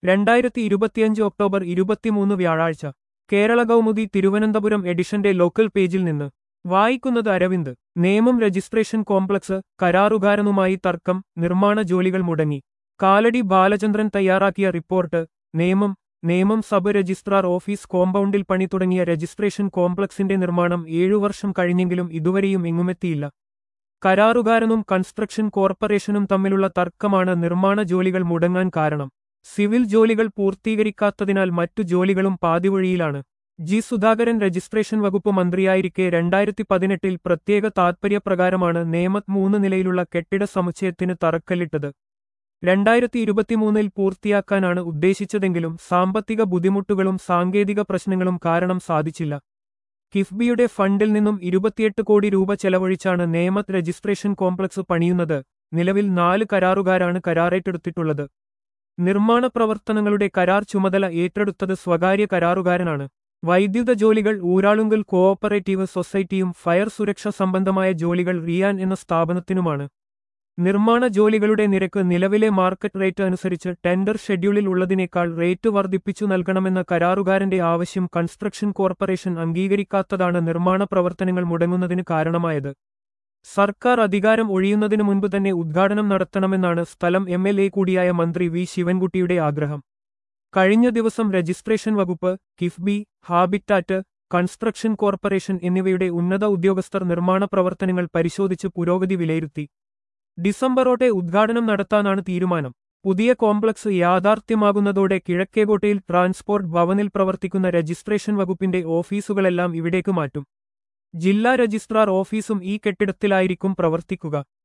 2025 October 23 വ്യാഴാഴ്ച കേരള കൗമുദി തിരുവനന്തപുരം എഡിഷന്റെ local പേജിൽ നിന്ന് വായിക്കുന്നത് അരവിന്ദ്. നേമം രജിസ്ട്രേഷൻ കോംപ്ലക്സ് കരാറുകാരനുമായി തർക്കം, നിർമ്മാണ ജോലികൾ മുടങ്ങി. കാലടി ബാലചന്ദ്രൻ തയ്യാറാക്കിയ report. Nemam sub registrar office കോമ്പൗണ്ടിൽ പണി തുടങ്ങിയ രജിസ്ട്രേഷൻ കോംപ്ലക്സിന്റെ നിർമ്മാണം 7 വർഷം കഴിഞ്ഞെങ്കിലും ഇതുവരെയും എങ്ങുമെത്തിയില്ല. കരാറുകാരനും കൺസ്ട്രക്ഷൻ കോർപ്പറേഷനും തമ്മിലുള്ള തർക്കമാണ് നിർമ്മാണ ജോലികൾ മുടങ്ങാൻ കാരണം. സിവിൽ ജോലികൾ പൂർത്തീകരിക്കാത്തതിനാൽ മറ്റു ജോലികളും പാതിവഴിയിലാണ്. ജി സുധാകരൻ രജിസ്ട്രേഷൻ വകുപ്പ് മന്ത്രിയായിരിക്കെ 2018 പ്രത്യേക താത്പര്യപ്രകാരമാണ് നേമത്ത് 3 നിലയിലുള്ള കെട്ടിട സമുച്ചയത്തിന് തറക്കല്ലിട്ടത്. 2023 പൂർത്തിയാക്കാനാണ് ഉദ്ദേശിച്ചതെങ്കിലും സാമ്പത്തിക ബുദ്ധിമുട്ടുകളും സാങ്കേതിക പ്രശ്നങ്ങളും കാരണം സാധിച്ചില്ല. കിഫ്ബിയുടെ ഫണ്ടിൽ നിന്നും 28 കോടി രൂപ ചെലവഴിച്ചാണ് നേമത്ത് രജിസ്ട്രേഷൻ കോംപ്ലക്സ് പണിയുന്നത്. നിലവിൽ 4 കരാറുകാരാണ് കരാറേറ്റെടുത്തിട്ടുള്ളത്. നിർമ്മാണ പ്രവർത്തനങ്ങളുടെ കരാർ ചുമതല ഏറ്റെടുത്തത് സ്വകാര്യ കരാറുകാരനാണ്. വൈദ്യുത ജോലികൾ ഊരാളുങ്കൽ കോഓപ്പറേറ്റീവ് സൊസൈറ്റിയും ഫയർ സുരക്ഷ സംബന്ധമായ ജോലികൾ റിയാൻ എന്ന സ്ഥാപനത്തിനുമാണ്. നിർമ്മാണ ജോലികളുടെ നിരക്ക് നിലവിലെ മാർക്കറ്റ് റേറ്റ് അനുസരിച്ച് ടെൻഡർ ഷെഡ്യൂളിൽ ഉള്ളതിനേക്കാൾ റേറ്റ് വർദ്ധിപ്പിച്ചു നൽകണമെന്ന കരാറുകാരന്റെ ആവശ്യം കൺസ്ട്രക്ഷൻ കോർപ്പറേഷൻ അംഗീകരിക്കാത്തതാണ് നിർമ്മാണ പ്രവർത്തനങ്ങൾ മുടങ്ങുന്നതിന് കാരണമായത്. സർക്കാർ അധികാരം ഒഴിയുന്നതിനു മുൻപ് തന്നെ ഉദ്ഘാടനം നടത്തണമെന്നാണ് സ്ഥലം MLA കൂടിയായ മന്ത്രി വി ശിവൻകുട്ടിയുടെ ആഗ്രഹം. കഴിഞ്ഞ ദിവസം രജിസ്ട്രേഷൻ വകുപ്പ്, കിഫ്ബി, ഹാബിറ്റാറ്റ്, കൺസ്ട്രക്ഷൻ കോർപ്പറേഷൻ എന്നിവയുടെ ഉന്നത ഉദ്യോഗസ്ഥർ നിർമ്മാണ പ്രവർത്തനങ്ങൾ പരിശോധിച്ച് പുരോഗതി വിലയിരുത്തി. ഡിസംബറോടെ ഉദ്ഘാടനം നടത്താനാണ് തീരുമാനം. പുതിയ കോംപ്ലക്സ് യാഥാർത്ഥ്യമാകുന്നതോടെ കിഴക്കേകോട്ടയിൽ ട്രാൻസ്പോർട്ട് ഭവനിൽ പ്രവർത്തിക്കുന്ന രജിസ്ട്രേഷൻ വകുപ്പിന്റെ ഓഫീസുകളെല്ലാം ഇവിടേക്ക് മാറ്റും. ജില്ലാ രജിസ്ട്രാർ ഓഫീസും ഈ കെട്ടിടത്തിലായിരിക്കും പ്രവർത്തിക്കുക.